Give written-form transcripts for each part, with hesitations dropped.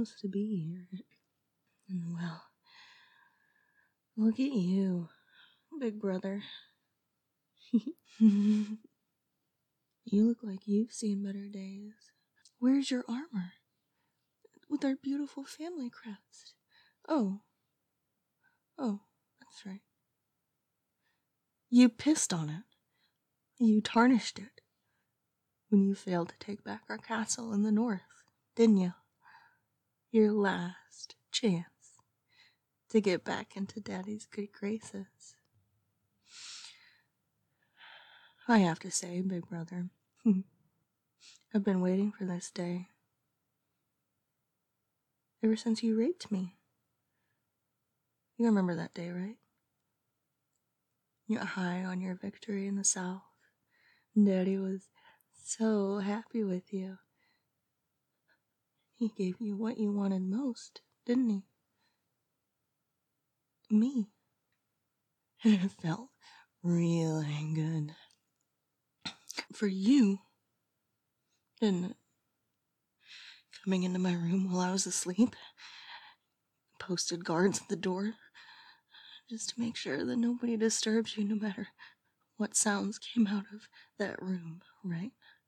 supposed to be here. And well, look at you, big brother. You look like you've seen better days. Where's your armor? With our beautiful family crest. Oh, that's right. You pissed on it. You tarnished it. When you failed to take back our castle in the north, didn't you? Your last chance to get back into Daddy's good graces. I have to say, big brother, I've been waiting for this day. Ever since you raped me. You remember that day, right? You got high on your victory in the South. Daddy was so happy with you. He gave you what you wanted most, didn't he? Me. And it felt really good. For you, didn't it? Coming into my room while I was asleep, posted guards at the door, just to make sure that nobody disturbs you no matter what sounds came out of that room, right?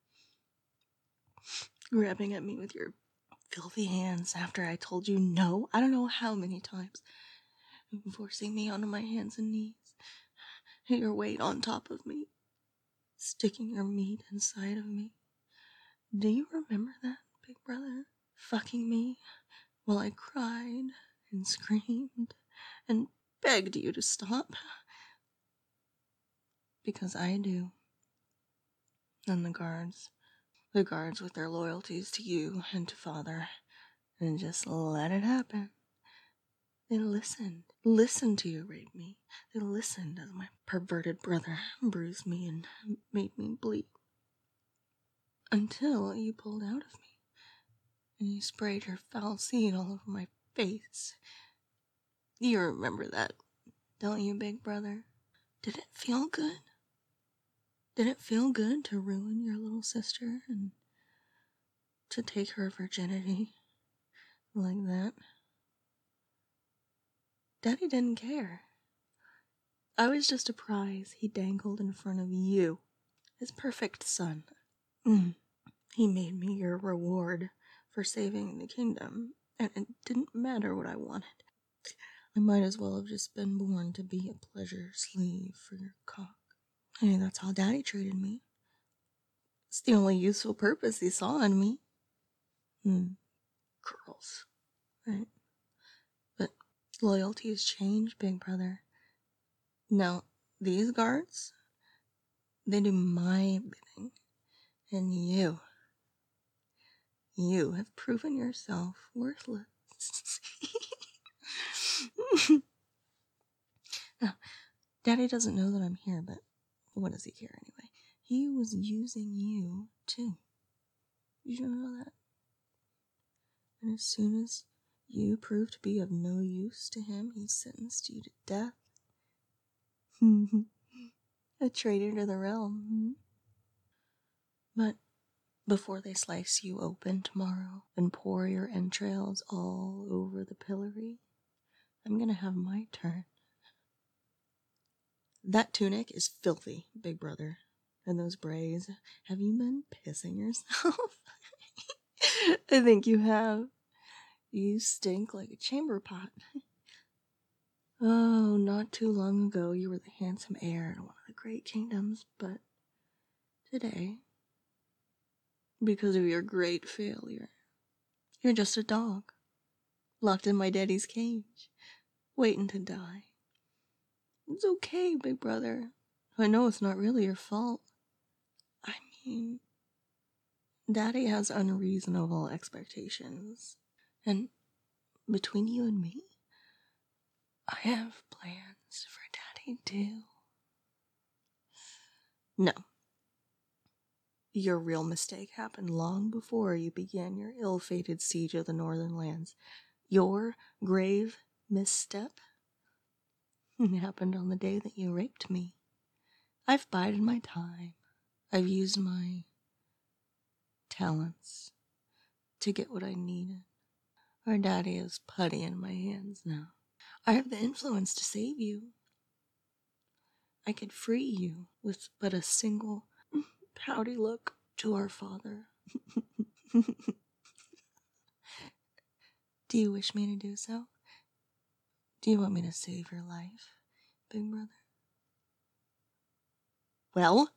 Grabbing at me with your filthy hands after I told you no, I don't know how many times, forcing me onto my hands and knees, your weight on top of me, sticking your meat inside of me. Do you remember that, big brother? Fucking me while I cried and screamed and begged you to stop? Because I do. And the guards with their loyalties to you and to Father, and just let it happen. They listened to you rape me. They listened as my perverted brother bruised me and made me bleed. Until you pulled out of me, and you sprayed your foul seed all over my face. You remember that, don't you, big brother? Did it feel good? Did it feel good to ruin your little sister and to take her virginity like that? Daddy didn't care. I was just a prize he dangled in front of you, his perfect son. He made me your reward for saving the kingdom, and it didn't matter what I wanted. I might as well have just been born to be a pleasure slave for your cock. I mean, that's how Daddy treated me. It's the only useful purpose he saw in me. Girls, right? But loyalty has changed, big brother. Now, these guards, they do my bidding. And you have proven yourself worthless. Now, Daddy doesn't know that I'm here, but what does he care anyway? He was using you, too. You don't know that? And as soon as you prove to be of no use to him, he sentenced you to death. A traitor to the realm. But before they slice you open tomorrow and pour your entrails all over the pillory, I'm gonna have my turn. That tunic is filthy, big brother. And those braids, have you been pissing yourself? I think you have. You stink like a chamber pot. Oh, not too long ago you were the handsome heir to one of the great kingdoms, but today, because of your great failure, you're just a dog, locked in my daddy's cage, waiting to die. It's okay, big brother. I know it's not really your fault. I mean, Daddy has unreasonable expectations. And between you and me, I have plans for Daddy too. No. Your real mistake happened long before you began your ill-fated siege of the Northern Lands. Your grave misstep happened on the day that you raped me. I've bided my time. I've used my talents to get what I needed. Our daddy is putty in my hands now. I have the influence to save you. I could free you with but a single pouty look to our father. Do you wish me to do so? Do you want me to save your life, big brother? Well,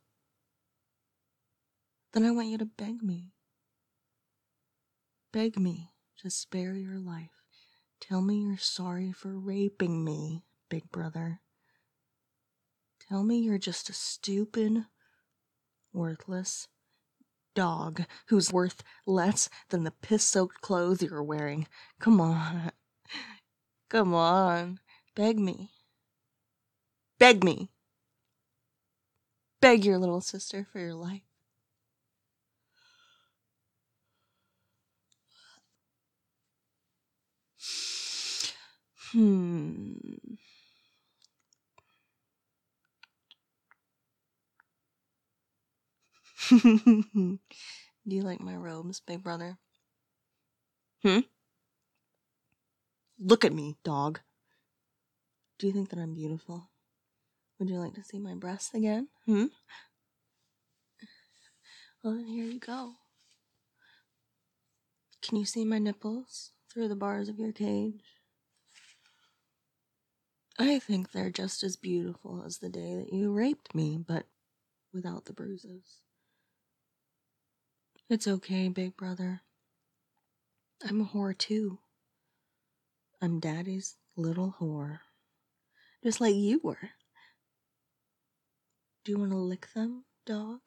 then I want you to beg me. Beg me to spare your life. Tell me you're sorry for raping me, big brother. Tell me you're just a stupid, worthless dog who's worth less than the piss-soaked clothes you're wearing. Come on. Come on. Beg me. Beg me. Beg your little sister for your life. Do you like my robes, big brother? Look at me, dog. Do you think that I'm beautiful? Would you like to see my breasts again? Well, then here you go. Can you see my nipples through the bars of your cage? I think they're just as beautiful as the day that you raped me, but without the bruises. It's okay, big brother. I'm a whore too. I'm daddy's little whore. Just like you were. Do you want to lick them, dog?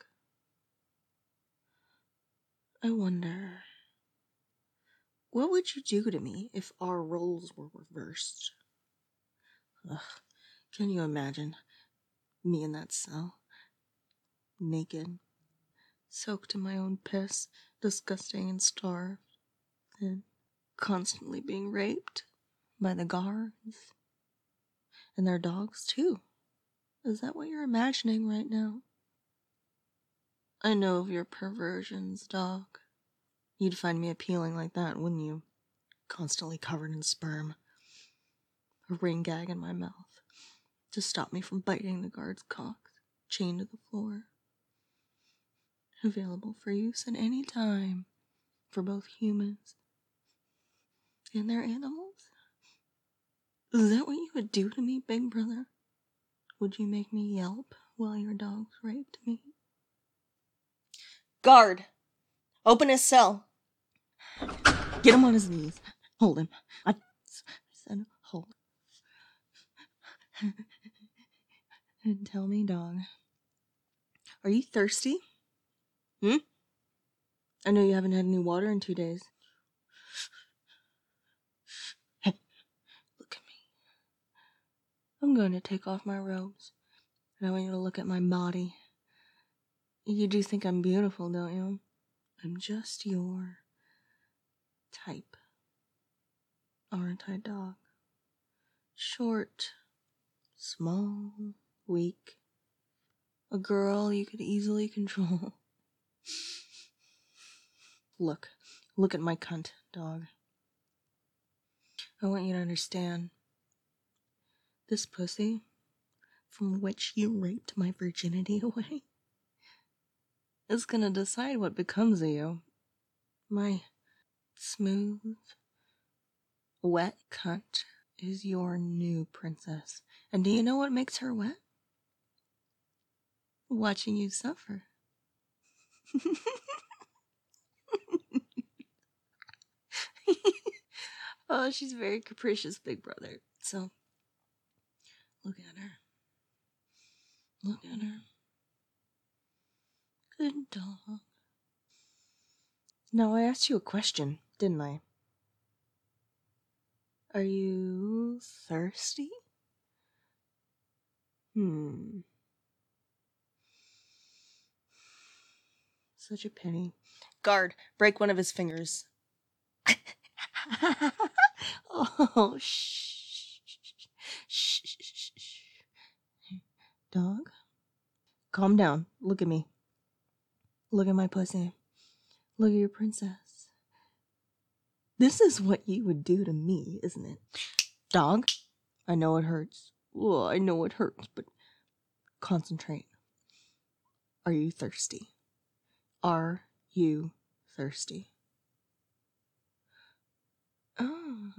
I wonder, what would you do to me if our roles were reversed? Ugh, can you imagine me in that cell? Naked, soaked in my own piss, disgusting and starved, and constantly being raped by the guards. And their dogs, too. Is that what you're imagining right now? I know of your perversions, dog. You'd find me appealing like that, wouldn't you? Constantly covered in sperm. A ring gag in my mouth to stop me from biting the guard's cock, chained to the floor. Available for use at any time for both humans and their animals. Is that what you would do to me, big brother? Would you make me yelp while your dogs raped me? Guard! Open his cell! Get him on his knees. Hold him. I said hold. And tell me, dog, are you thirsty? I know you haven't had any water in 2 days. Hey, look at me. I'm going to take off my robes, and I want you to look at my body. You do think I'm beautiful, don't you? I'm just your type. Aren't I, dog? Short, small, weak. A girl you could easily control. Look at my cunt, dog. I want you to understand. This pussy, from which you raped my virginity away, is gonna decide what becomes of you. My smooth, wet cunt is your new princess. And do you know what makes her wet? Watching you suffer. Oh, she's very capricious, big brother. So, look at her. Look at her. Good dog. Now, I asked you a question, didn't I? Are you thirsty? Such a pity. Guard, break one of his fingers. Oh, shh. Dog, calm down. Look at me. Look at my pussy. Look at your princess. This is what you would do to me, isn't it? Dog, I know it hurts. Oh, I know it hurts, but concentrate. Are you thirsty? Are you thirsty? Oh,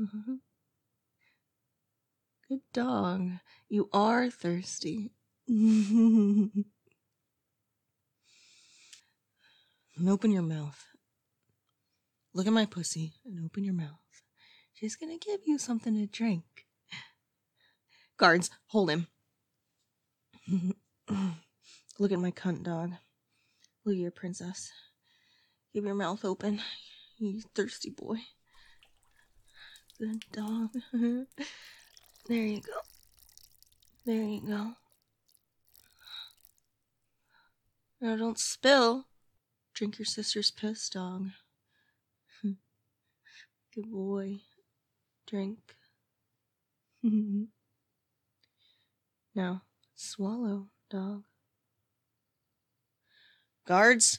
good dog. You are thirsty. And open your mouth. Look at my pussy and open your mouth. She's gonna give you something to drink. Guards, hold him. Look at my cunt dog. Look at your princess. Keep your mouth open. You thirsty boy. Good dog. There you go. There you go. Now don't spill. Drink your sister's piss, dog. Good boy. Drink. Now, swallow, dog. Guards.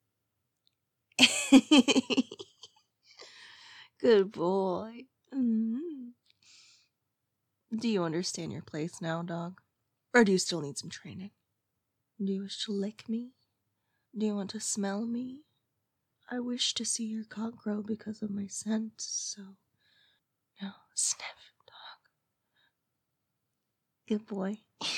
Good boy. Do you understand your place now, dog? Or do you still need some training? Do you wish to lick me? Do you want to smell me? I wish to see your cock grow because of my scent, so... Now, sniff, dog. Good boy.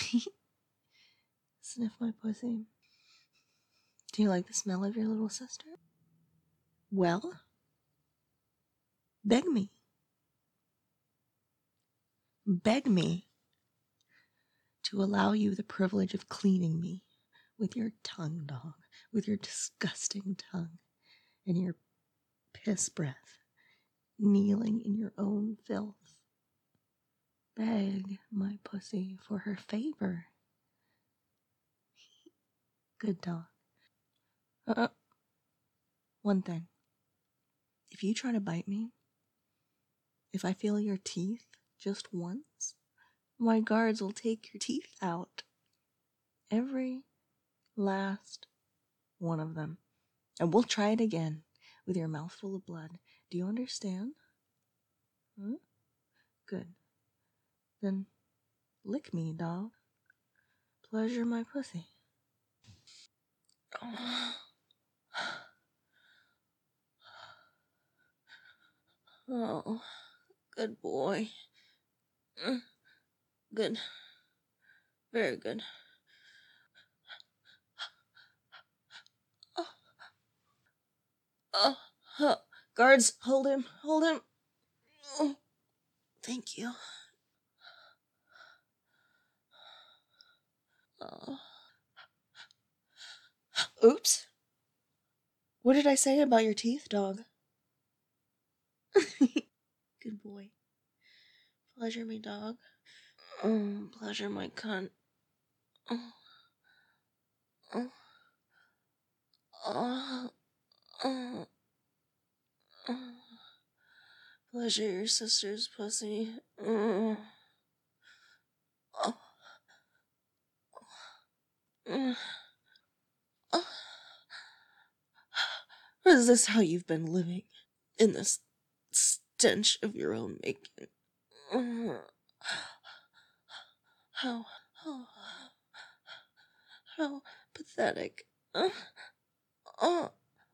Sniff my pussy. Do you like the smell of your little sister? Well, beg me. Beg me to allow you the privilege of cleaning me with your tongue, dog, with your disgusting tongue and your piss breath, kneeling in your own filth. Beg my pussy for her favor. Good dog. One thing. If you try to bite me, if I feel your teeth just once, my guards will take your teeth out. Every last one of them. And we'll try it again with your mouth full of blood. Do you understand? Huh? Good. Then lick me, dog. Pleasure my pussy. Oh, good boy. Good. Very good. Guards, hold him. Hold him. Oh, thank you. Oops. What did I say about your teeth, dog? Good boy. Pleasure me, dog. Pleasure my cunt. Pleasure your sister's pussy. Is this how you've been living? In this stench of your own making? How pathetic. How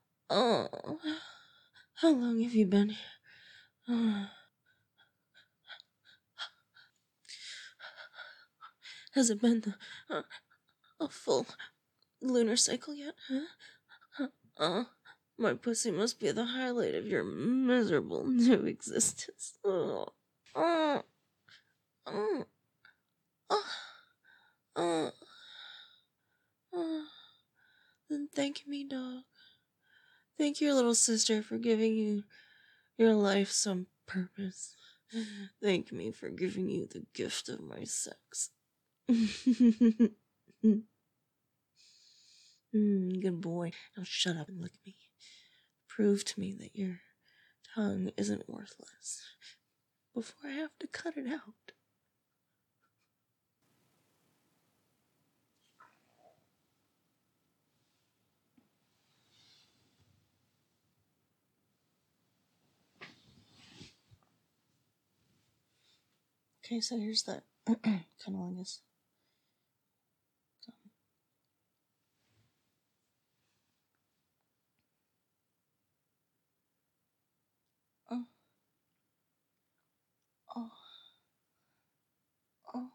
long have you been here? Has it been a full lunar cycle yet? My pussy must be the highlight of your miserable new existence. Then thank me, dog. Thank your little sister for giving you your life some purpose. Thank me for giving you the gift of my sex. Good boy. Now shut up and lick me. Prove to me that your tongue isn't worthless before I have to cut it out. Okay, so here's the cunnilingus. Oh. Oh. Oh.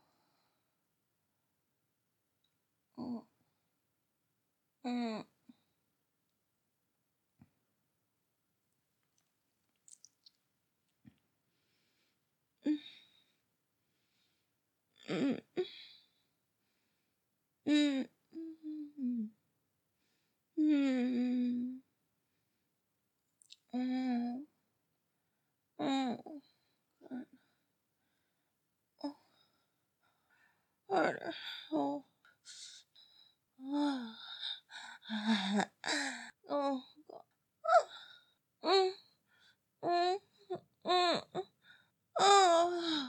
Oh. Mm. Mm. Mm. Mm. Mm. Mm. Oh. Harder. Oh. Oh. Oh. Mm. Mm. Mm. Oh.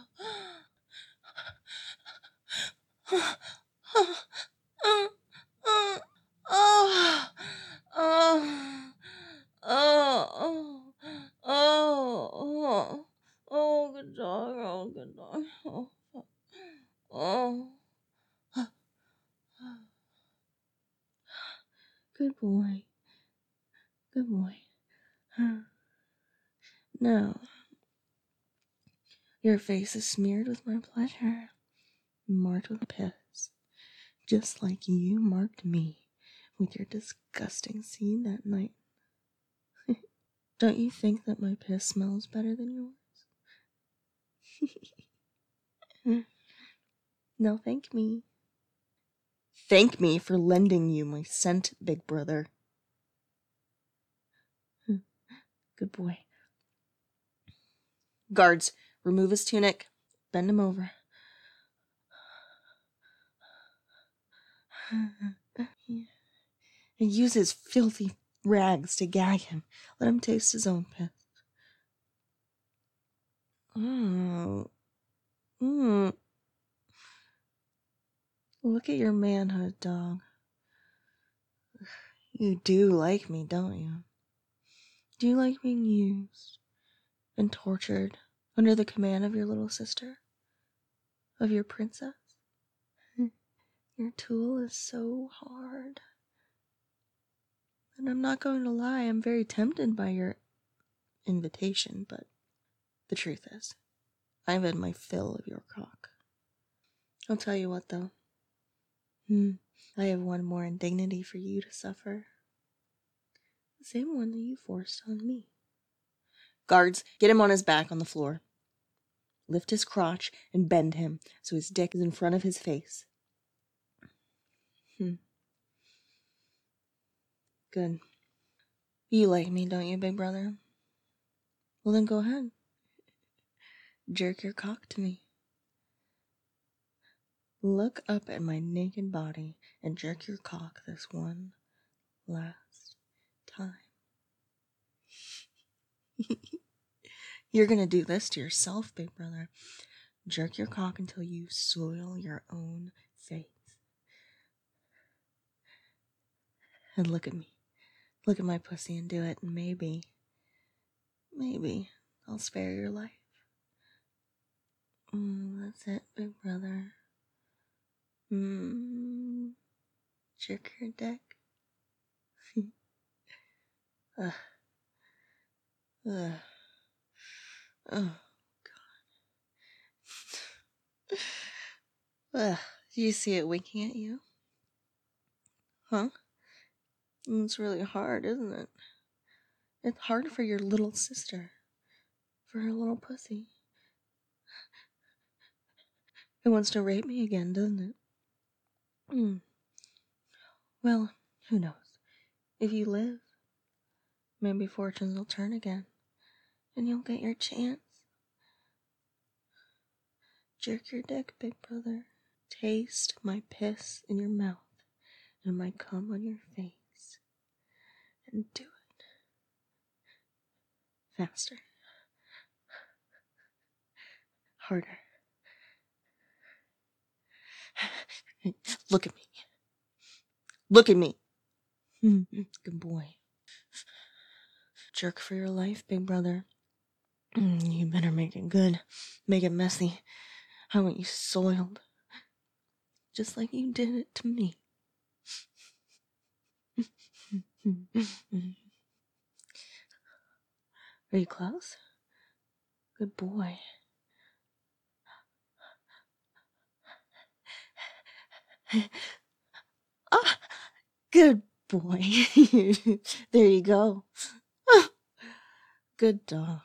Oh, oh, oh, oh, oh, good dog, oh, good dog, oh, good boy, good boy. Now, your face is smeared with my pleasure, marked with piss, just like you marked me with your disgusting scene that night. Don't you think that my piss smells better than yours? No, thank me. Thank me for lending you my scent, big brother. Good boy. Guards, remove his tunic. Bend him over. And use his filthy rags to gag him. Let him taste his own piss. Oh. Look at your manhood, dog. You do like me, don't you? Do you like being used and tortured under the command of your little sister? Of your princess? Your tool is so hard. And I'm not going to lie, I'm very tempted by your invitation, but the truth is, I've had my fill of your cock. I'll tell you what, though. I have one more indignity for you to suffer. The same one that you forced on me. Guards, get him on his back on the floor. Lift his crotch and bend him so his dick is in front of his face. Good. You like me, don't you, big brother? Well, then go ahead. Jerk your cock to me. Look up at my naked body and jerk your cock this one last time. You're gonna do this to yourself, big brother. Jerk your cock until you soil your own face. And look at me. Look at my pussy and do it, and maybe I'll spare your life. That's it, big brother. Jerk your dick. Ugh. Ugh. Oh, God. Ugh. Do you see it winking at you? Huh? It's really hard, isn't it? It's hard for your little sister. For her little pussy. It wants to rape me again, doesn't it? Well, who knows? If you live, maybe fortunes will turn again, and you'll get your chance. Jerk your dick, big brother. Taste my piss in your mouth and my cum on your face. And do it. Faster. Harder. Look at me. Look at me. Good boy. Jerk for your life, big brother. You better make it good. Make it messy. I want you soiled. Just like you did it to me. Are you close? Good boy. Ah, good boy. There you go. Good dog.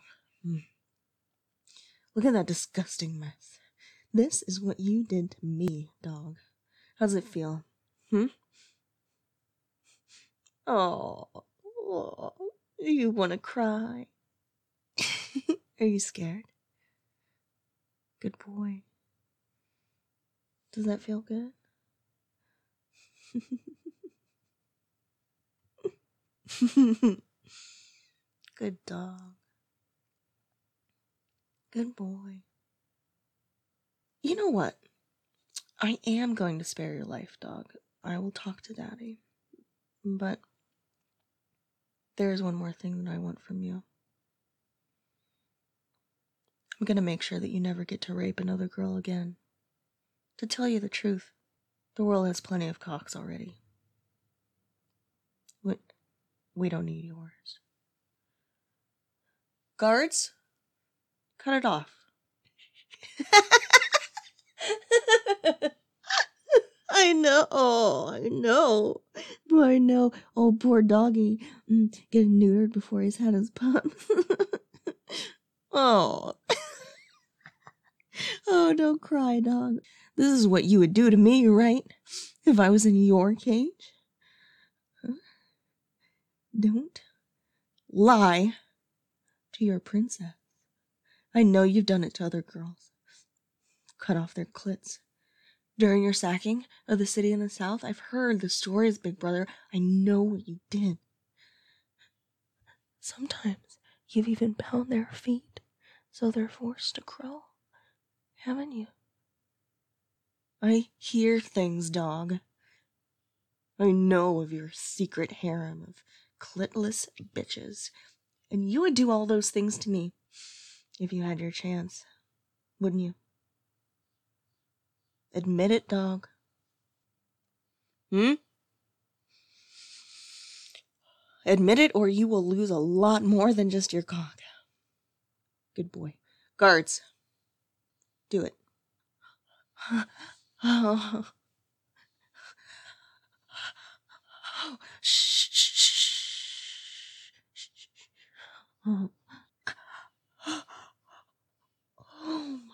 Look at that disgusting mess. This is what you did to me, dog. How's it feel? Oh, you want to cry? Are you scared? Good boy. Does that feel good? Good dog. Good boy. You know what? I am going to spare your life, dog. I will talk to Daddy. But there's one more thing that I want from you. I'm gonna make sure that you never get to rape another girl again. To tell you the truth, the world has plenty of cocks already. We don't need yours. Guards, cut it off. I know. I know. Oh, poor doggy. Getting neutered before he's had his pup. Oh. Oh, don't cry, dog. This is what you would do to me, right? If I was in your cage? Huh? Don't lie to your princess. I know you've done it to other girls. Cut off their clits. During your sacking of the city in the south, I've heard the stories, Big Brother. I know what you did. Sometimes you've even bound their feet so they're forced to crawl. Haven't you? I hear things, dog. I know of your secret harem of clitless bitches. And you would do all those things to me if you had your chance, wouldn't you? Admit it, dog. Admit it, or you will lose a lot more than just your cock. Good boy. Guards, do it. Oh. Shh. Oh. Oh my.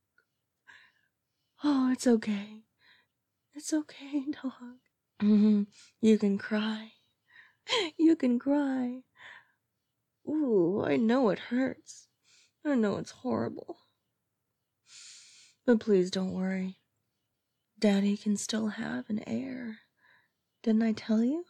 Oh, it's okay. It's okay, dog. You can cry. You can cry. Ooh, I know it hurts. I know it's horrible. But please don't worry. Daddy can still have an heir. Didn't I tell you?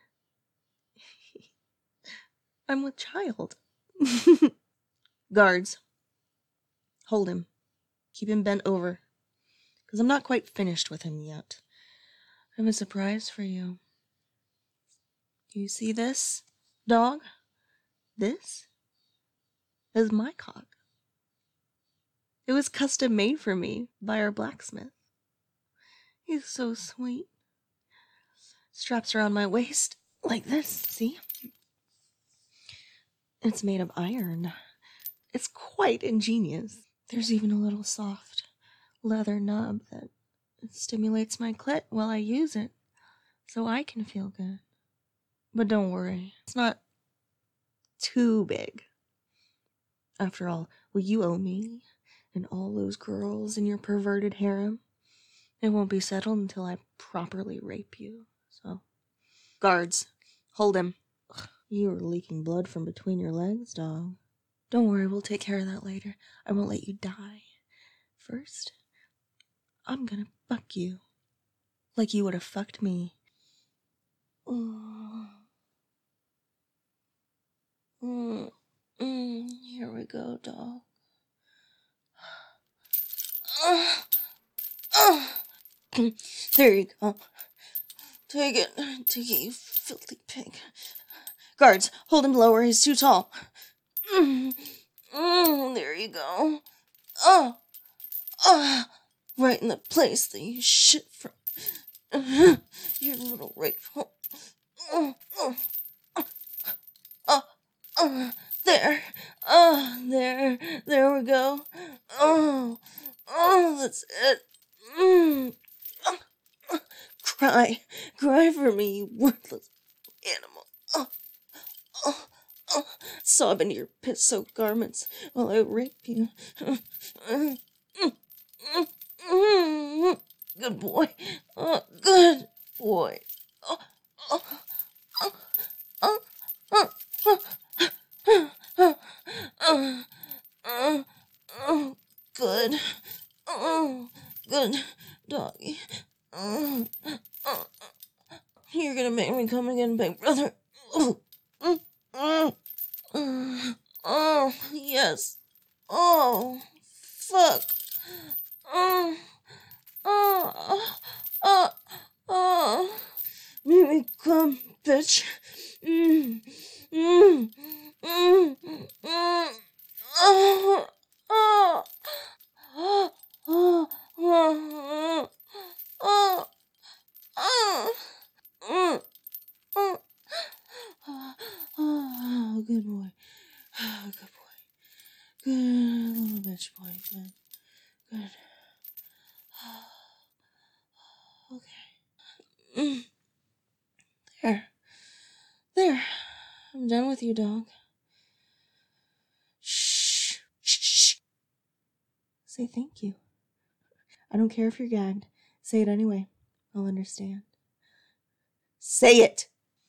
I'm with child. Guards, hold him. Keep him bent over. Because I'm not quite finished with him yet. I have a surprise for you. Do you see this, dog? This is my cock. It was custom made for me by our blacksmith. He's so sweet. Straps around my waist like this, see? It's made of iron. It's quite ingenious. There's even a little soft leather nub that stimulates my clit while I use it, so I can feel good. But don't worry, it's not too big. After all, what you owe me and all those girls in your perverted harem, it won't be settled until I properly rape you. So, guards, hold him. You are leaking blood from between your legs, dog. Don't worry, we'll take care of that later. I won't let you die. First, I'm gonna fuck you. Like you would have fucked me. Here we go, dog. There you go. Take it, you filthy pig. Guards, hold him lower, he's too tall. There you go. Right in the place that you shit from. Your little rape hole. There. There we go. That's it. Cry for me, you worthless animal. Sob into your piss-soaked garments while I rape you. Good boy. Good boy. Good. Good doggy. You're gonna make me come again, big brother. Oh, yes. Oh, fuck. Make me come, bitch. Good boy. Good boy. Good little bitch boy. Good. Okay. There. I'm done with you, dog. Shh. Shh. Say thank you. I don't care if you're gagged. Say it anyway. I'll understand. Say it!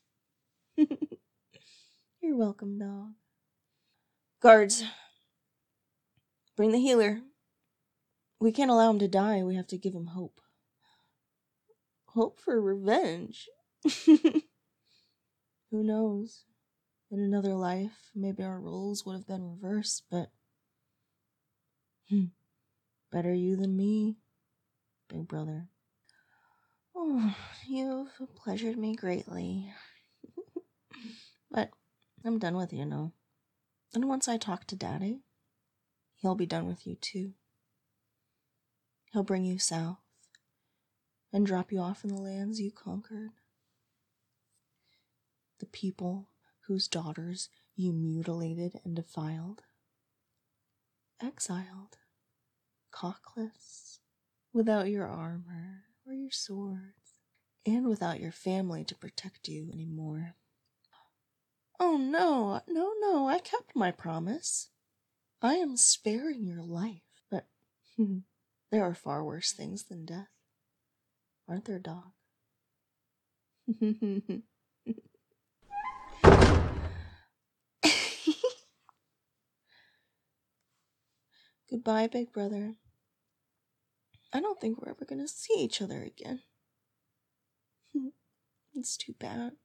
You're welcome, dog. Guards, bring the healer. We can't allow him to die. We have to give him hope. Hope for revenge? Who knows? In another life, maybe our roles would have been reversed, but better you than me, big brother. Oh, you've pleasured me greatly. But I'm done with you now. And once I talk to Daddy, he'll be done with you too. He'll bring you south and drop you off in the lands you conquered. The people whose daughters you mutilated and defiled. Exiled, cockless, without your armor or your swords, and without your family to protect you anymore. Oh no, I kept my promise. I am sparing your life, but there are far worse things than death. Aren't there, dog? Goodbye, big brother. I don't think we're ever gonna see each other again. It's too bad.